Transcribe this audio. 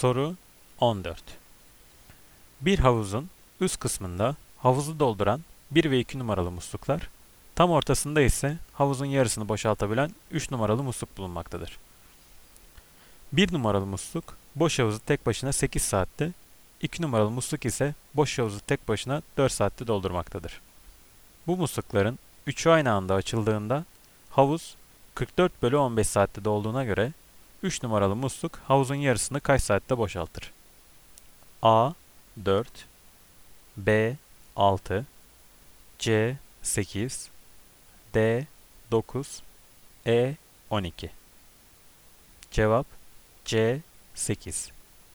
Soru 14. Bir havuzun üst kısmında havuzu dolduran 1 ve 2 numaralı musluklar, tam ortasında ise havuzun yarısını boşaltabilen 3 numaralı musluk bulunmaktadır. 1 numaralı musluk boş havuzu tek başına 8 saatte, 2 numaralı musluk ise boş havuzu tek başına 4 saatte doldurmaktadır. Bu muslukların üçü aynı anda açıldığında havuz 44/15 saatte dolduğuna göre 3 numaralı musluk havuzun yarısını kaç saatte boşaltır? A 4, B 6, C 8, D 9, E 12. Cevap C 8.